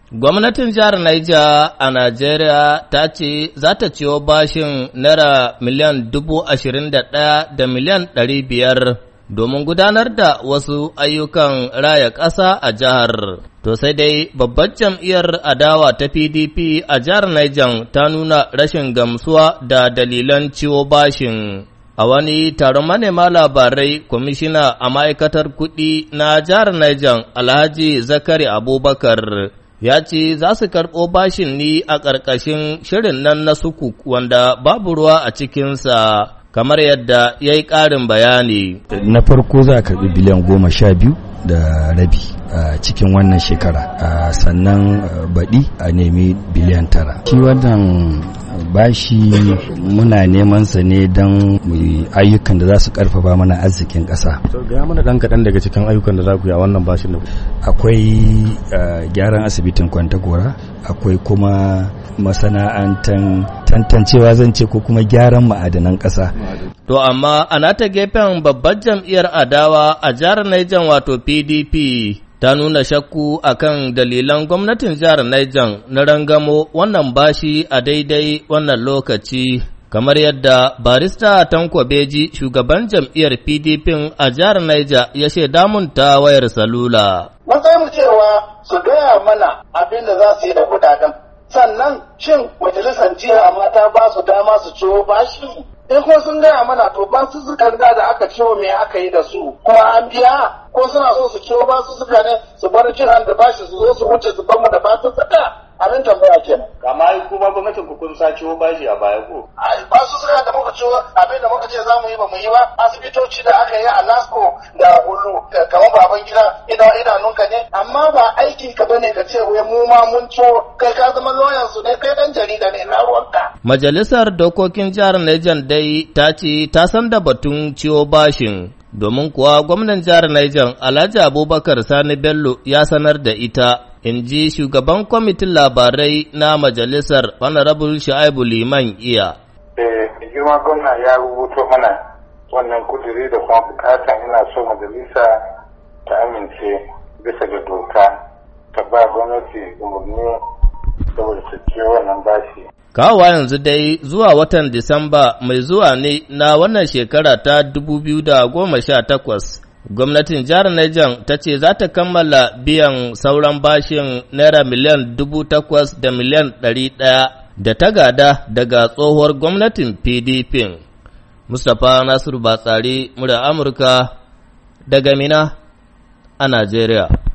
Gwamnatin jihar Niger a Najeriya ta ce za ta ciyo bashin naira miliyan 21,000 da miliyan 500 domin gudanar da wasu ayyukan raya ƙasa a jihar. To sai dai babbar jam'iyyar adawa ta PDP a jihar Niger ta nuna rashin gamsuwa da dalilan ciwo bashin. A wani taron manema labarai, kwamishina a ma'aikatar kuɗi na jihar Niger Alhaji Zakari Abubakar ya ce za su karɓo bashin ni a ƙarƙashin shirin nan na sukuk wanda babu ruwa a cikinsa, kamar yadda ya yi ƙarin bayani. Na farko za a karɓi biliyan 12.5 a cikin wannan shekara, sannan baɗi a nemi biliyan 9. Shi wannan bashi muna neman sa ne don ayyukan da za su karfafa mana arzikin ƙasa. So ga mana dan kaɗan daga cikin ayyukan da za ku yi a wannan bashin da akwai gyaran asibitin Kwantagora, akwai kuma masana'antar tantancewa zan ce ko kuma gyaran ma'adanan ƙasa. To amma a nata gefen babbar jam'iyyar adawa a jihar Niger wato PDP ta nuna shakku akan dalilan gwamnatin jihar Niger na rangamo wannan bashi a daidai wannan lokaci, kamar yadda barista Tanko Beji shugaban jam'iyyar PDP a jihar Niger ya shaida mun ta wayar salula. Matsayin cewa su gaya mana abin da za su yi da kudaden, sannan shin majalisar jiha ma ta ba su dama su ciwo bashi? In kuma sun gaya mana to ba su sukan da aka ciwo me aka yi da su kuma an biya, ko suna so su ciwo ba su suka ne su bar jihar da bashi su zo su wuce su bar mu da ba su saka abin tambaya kenan. Amma kuma gwamnatin ku kun sa ciwo bashi a baya ko? Ai ba su suka da muka ciwo abin da muka ce za mu yi ba mu yi ba. Asibitoci da aka yi a Lasko da Hulu kamar baban gida idanunka ne, amma ba aikin ka bane ka ce wai mu ma mun ciwo, kai ka zama lawyer su ne, kai dan jarida ne, na ruwanka. Majalisar dokokin jihar Niger dai ta ce ta san da batun ciwo bashin, domin kuwa gwamnan jihar Niger Alhaji Abubakar Sani Bello ya sanar da ita, in ji shugaban kwamitin labarai na majalisar Honorable Shu'aibu Liman Iya. Girma gwamna ya rubuto mana wannan kuduri da kuma bukatan ina so majalisa ta amince bisa ga doka ta ba gwamnati umarni saboda su ciyo wannan bashi. Kawowa yanzu dai zuwa watan Disamba mai zuwa ne na wannan shekara ta 2018, gwamnatin jihar Niger ta ce za ta kammala biyan sauran bashin naira miliyan 8,000 da miliyan 100 da ta gada daga tsohuwar gwamnatin PDP. Mustapha Nasiru Batsari, murya Amurka, daga Mina a Najeriya.